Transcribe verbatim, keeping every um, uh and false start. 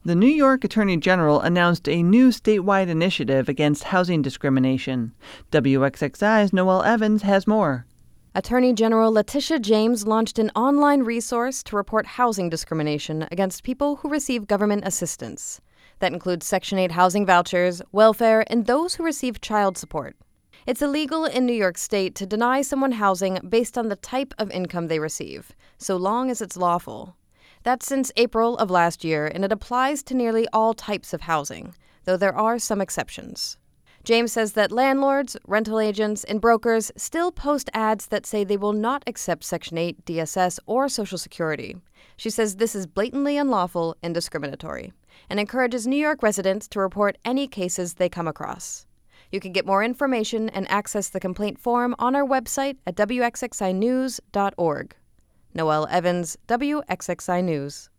The New York Attorney General announced a new statewide initiative against housing discrimination. W X X I's Noelle Evans has more. Attorney General Letitia James launched an online resource to report housing discrimination against people who receive government assistance. That includes Section eight housing vouchers, welfare, and those who receive child support. It's illegal in New York State to deny someone housing based on the type of income they receive, so long as it's lawful. That's since April of last year, and it applies to nearly all types of housing, though there are some exceptions. James says that landlords, rental agents, and brokers still post ads that say they will not accept Section eight, D S S, or Social Security. She says this is blatantly unlawful and discriminatory, and encourages New York residents to report any cases they come across. You can get more information and access the complaint form on our website at W X X I news dot org. Noelle Evans, W X X I News.